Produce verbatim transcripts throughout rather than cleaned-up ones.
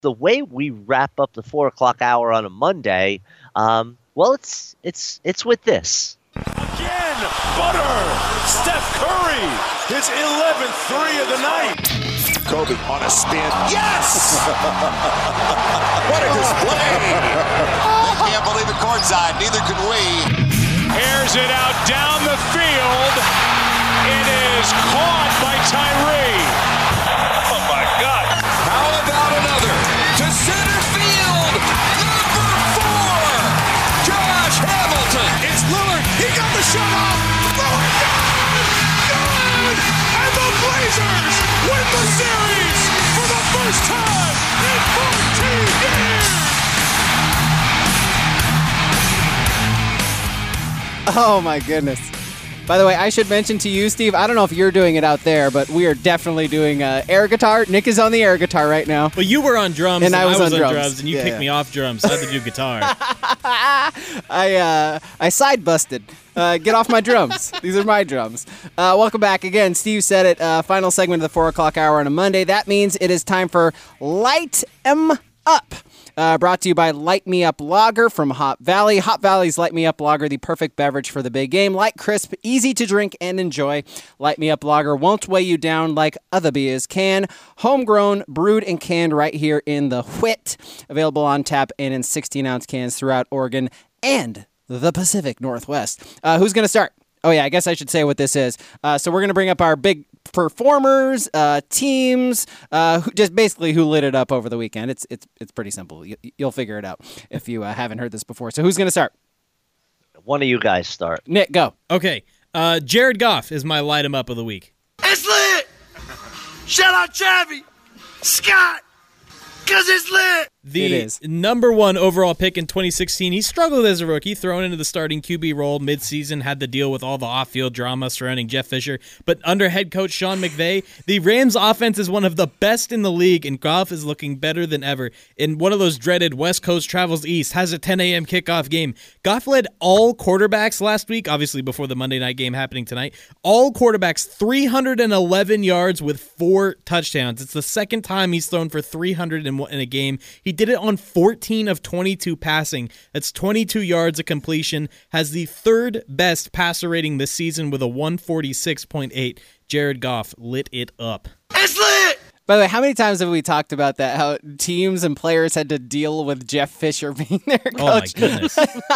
the way we wrap up the four o'clock hour on a Monday, um, well, it's it's it's with this. Again, Butter, Steph Curry, his eleventh three of the night. Kobe on a spin. Yes! What a display! They can't believe it courtside. Neither can we. Airs it out down the field. It is caught by Tyree. Oh, my God. How about another? To center field. Number four. Josh Hamilton. It's Lillard. He got the shot off. Lillard, good! Good! And the Blazers win the series for the first time in fourteen years! Oh, my goodness. By the way, I should mention to you, Steve, I don't know if you're doing it out there, but we are definitely doing uh, air guitar. Nick is on the air guitar right now. Well, you were on drums, and, and I was, I was on, on drums. drums, and you yeah, kicked yeah. me off drums. So I had to do guitar. I uh, I side busted. Uh, get off my drums. These are my drums. Uh, welcome back again. Steve said it. Uh, final segment of the four o'clock hour on a Monday. That means it is time for Light 'em Up. Uh, brought to you by Light Me Up Lager from Hop Valley. Hop Valley's Light Me Up Lager, the perfect beverage for the big game. Light, crisp, easy to drink and enjoy. Light Me Up Lager won't weigh you down like other beers can. Homegrown, brewed, and canned right here in the Whit. Available on tap and in sixteen-ounce cans throughout Oregon and the Pacific Northwest. Uh, who's going to start? Oh, yeah, I guess I should say what this is. Uh, so we're going to bring up our big performers, uh, teams, uh, who, just basically who lit it up over the weekend. It's it's it's pretty simple. You, you'll figure it out if you uh, haven't heard this before. So who's going to start? One of you guys start. Nick, go. Okay, uh, Jared Goff is my light him up of the week. It's lit! Shout out Travi, Scott, because it's lit! The It is. number one overall pick in twenty sixteen. He struggled as a rookie, thrown into the starting Q B role midseason, had to deal with all the off-field drama surrounding Jeff Fisher. But under head coach Sean McVay, the Rams offense is one of the best in the league, and Goff is looking better than ever. In one of those dreaded West Coast travels east, has a ten a.m. kickoff game. Goff led all quarterbacks last week, obviously before the Monday night game happening tonight. All quarterbacks, three hundred eleven yards with four touchdowns. It's the second time he's thrown for three hundred in a game. He He did it on fourteen of twenty-two passing. That's twenty-two yards of completion. Has the third best passer rating this season with a one forty-six point eight. Jared Goff lit it up. It's lit! By the way, how many times have we talked about that? How teams and players had to deal with Jeff Fisher being their coach? Oh my goodness.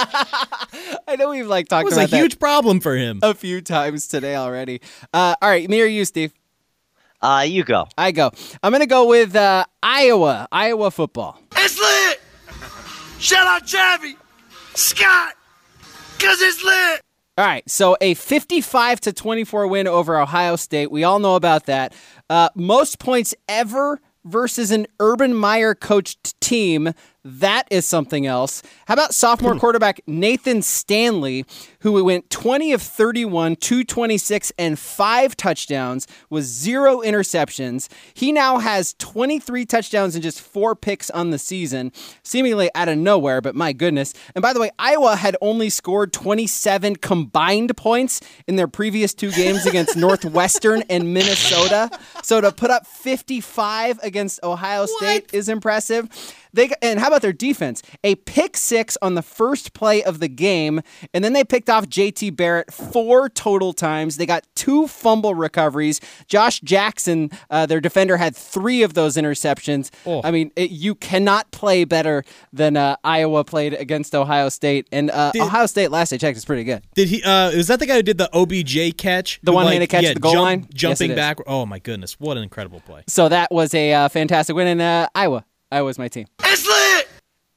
I know we've like talked It was about a huge that problem for him. a few times today already. Uh, all right, me or you, Steve? Uh, you go. I go. I'm going to go with uh, Iowa. Iowa football. It's lit! Shout out Travi, Scott, because it's lit! All right, so a fifty-five to twenty-four win over Ohio State. We all know about that. Uh, most points ever versus an Urban Meyer coached team. That is something else. How about sophomore quarterback Nathan Stanley, who went twenty of thirty-one, two twenty-six, and five touchdowns with zero interceptions. He now has twenty-three touchdowns and just four picks on the season, seemingly out of nowhere, but my goodness. And by the way, Iowa had only scored twenty-seven combined points in their previous two games against Northwestern and Minnesota. So to put up fifty-five against Ohio State What? is impressive. They and how about their defense? A pick six on the first play of the game, and then they picked off J T Barrett four total times. They got two fumble recoveries. Josh Jackson, uh, their defender, had three of those interceptions. Oh. I mean, it, you cannot play better than uh, Iowa played against Ohio State. And uh, Did- Ohio State, last I checked, is pretty good. Did he? Uh, is that the guy who did the O B J catch? The Who, one-handed catch yeah, at the goal jump- line? Yes, Jumping it is. back. Oh, my goodness. What an incredible play. So that was a uh, fantastic win in uh, Iowa. Iowa's my team. It's lit!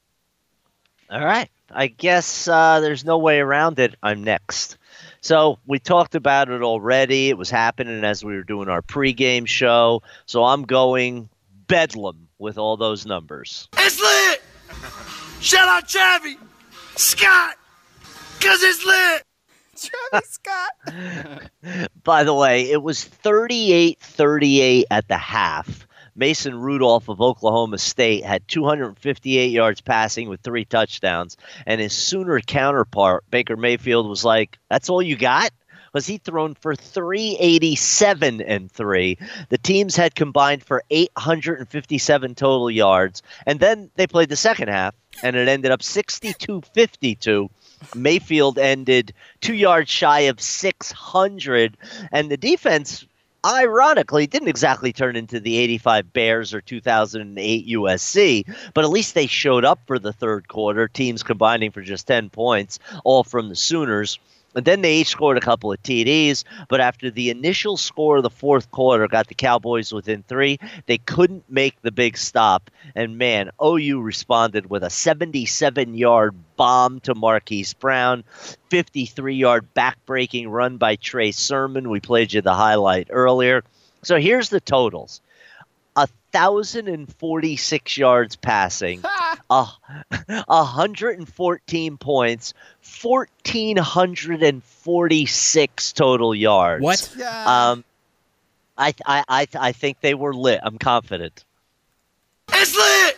All right. I guess uh, there's no way around it. I'm next. So we talked about it already. It was happening as we were doing our pregame show. So I'm going bedlam with all those numbers. It's lit! Shout out Travi, Scott, because it's lit! Travis Scott. By the way, it was thirty-eight thirty-eight at the half. Mason Rudolph of Oklahoma State had two hundred fifty-eight yards passing with three touchdowns, and his Sooner counterpart, Baker Mayfield, was like, that's all you got? was he'd thrown for three eighty-seven and three. The teams had combined for eight hundred fifty-seven total yards. And then they played the second half, and it ended up sixty-two fifty-two. Mayfield ended two yards shy of six hundred, and the defense, ironically, didn't exactly turn into the eighty-five Bears or two thousand eight U S C, but at least they showed up for the third quarter, teams combining for just ten points, all from the Sooners. And then they each scored a couple of T Ds, but after the initial score of the fourth quarter got the Cowboys within three, they couldn't make the big stop. And man, O U responded with a seventy-seven-yard bomb to Marquise Brown, fifty-three-yard back-breaking run by Trey Sermon. We played you the highlight earlier. So here's the totals. one thousand forty-six yards passing, uh, one hundred fourteen points, one thousand four hundred forty-six total yards. What? Um, I, I, I, I think they were lit. I'm confident. It's lit!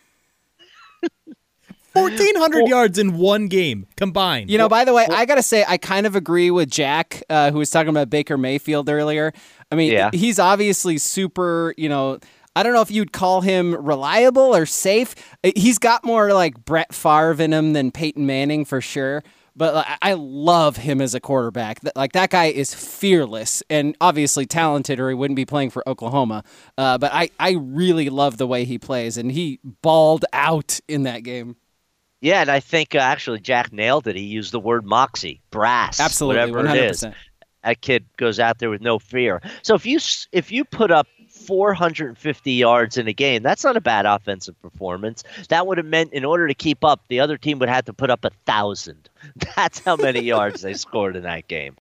fourteen hundred yards in one game combined. You know, by the way, I got to say, I kind of agree with Jack, uh, who was talking about Baker Mayfield earlier. I mean, Yeah. he's obviously super, you know, I don't know if you'd call him reliable or safe. He's got more like Brett Favre in him than Peyton Manning for sure. But like, I love him as a quarterback. Th- Like that guy is fearless and obviously talented, or he wouldn't be playing for Oklahoma. Uh, but I, I really love the way he plays, and he balled out in that game. Yeah, and I think uh, actually Jack nailed it. He used the word moxie, brass, Absolutely, whatever one hundred it is. percent. That kid goes out there with no fear. So if you if you put up four hundred fifty yards in a game, that's not a bad offensive performance. That would have meant in order to keep up, the other team would have to put up a thousand. That's how many yards they scored in that game.